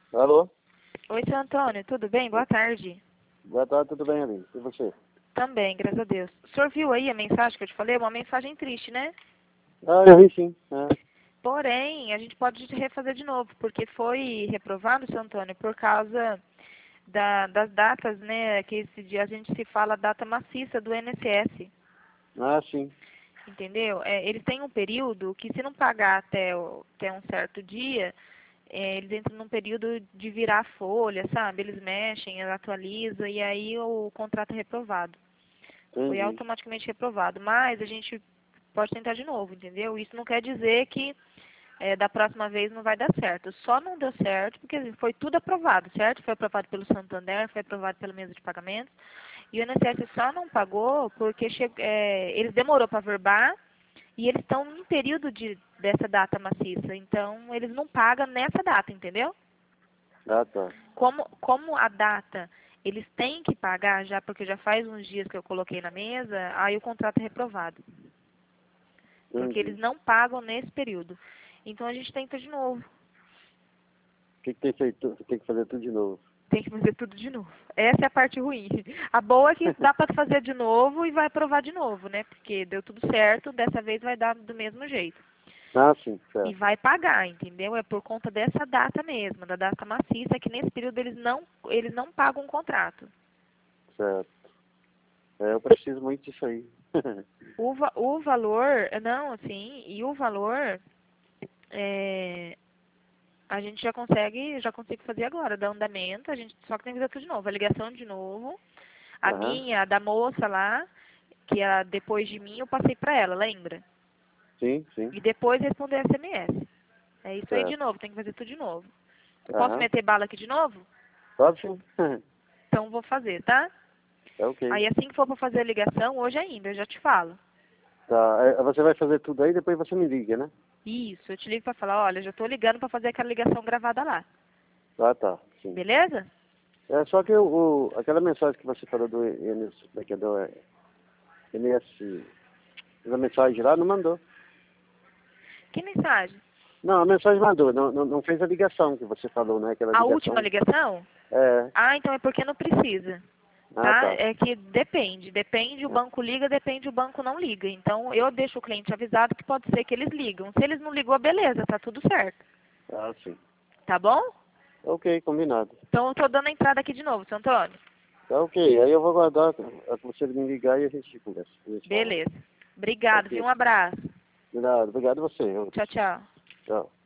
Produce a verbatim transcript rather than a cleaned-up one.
Alô? Oi, seu Antônio, tudo bem? Boa tarde. Boa tarde, tudo bem, Aline? E você? Também, graças a Deus. O senhor viu aí a mensagem que eu te falei? Uma mensagem triste, né? Ah, eu vi sim. É. Porém, a gente pode refazer de novo, porque foi reprovado, seu Antônio, por causa da, das datas, né? Que esse dia a gente se fala data maciça do I N S S. Ah, sim. Entendeu? É, eles têm um período que, se não pagar até, o- até um certo dia, é, eles entram num período de virar folha, sabe? Eles mexem, eles atualizam e aí o contrato é reprovado. Foi Entendi. automaticamente reprovado. Mas a gente pode tentar de novo, entendeu? Isso não quer dizer que é, da próxima vez não vai dar certo. Só não deu certo porque assim, foi tudo aprovado, certo? Foi aprovado pelo Santander, foi aprovado pela mesa de pagamentos. E o I N S S só não pagou porque che é, eles demorou para verbar e eles estão em período de, dessa data maciça. Então, eles não pagam nessa data, entendeu? Ah, tá. Como, como a data eles têm que pagar já, porque já faz uns dias que eu coloquei na mesa, aí o contrato é reprovado. Porque Entendi. eles não pagam nesse período. Então a gente tenta de novo. O que, que tem feito? Você tem que fazer tudo de novo. Tem que fazer tudo de novo. Essa é a parte ruim. A boa é que dá para fazer de novo e vai aprovar de novo, né? Porque deu tudo certo, dessa vez vai dar do mesmo jeito. Ah, sim, E certo. vai pagar, entendeu? É por conta dessa data mesmo, da data maciça, que nesse período eles não, eles não pagam o contrato. Certo. É, eu preciso muito disso aí. O, va o valor, não, assim, e o valor, é, a gente já consegue, já consigo fazer agora, dar andamento, a gente só que tem que fazer tudo de novo, a ligação de novo, a Aham. minha, a da moça lá, que ela, depois de mim, eu passei pra ela, lembra? Sim, sim. E depois responder S M S. É isso aí de Certo. novo, tem que fazer tudo de novo. Eu posso Aham. meter bala aqui de novo? Pode sim. Então vou fazer, tá? É ok. Aí assim que for para fazer a ligação, hoje ainda, eu já te falo. Tá. É, você vai fazer tudo aí, depois você me liga, né? Isso, eu te ligo para falar, olha, já estou ligando para fazer aquela ligação gravada lá. Ah, tá. Sim. Beleza? É só que o, o- aquela mensagem que você falou do I N S, daqui do I N S, a mensagem lá, não mandou. Que mensagem? Não, a mensagem mandou, não, não, não fez a ligação que você falou, né? Aquela A última ligação. ligação? É. Ah, então é porque não precisa. Ah, Tá? tá. É que depende. Depende, o banco liga, depende, o banco não liga. Então eu deixo o cliente avisado que pode ser que eles ligam. Se eles não ligam, beleza, tá tudo certo. Ah, sim. Tá bom? Ok, combinado. Então eu tô dando a entrada aqui de novo, seu Antônio. Tá ok, aí eu vou aguardar a você me ligar e a gente conversa. A gente fala. Beleza. Obrigado, viu? Ok. Um abraço. Obrigado, obrigado a você. Eu- Tchau, tchau. Tchau.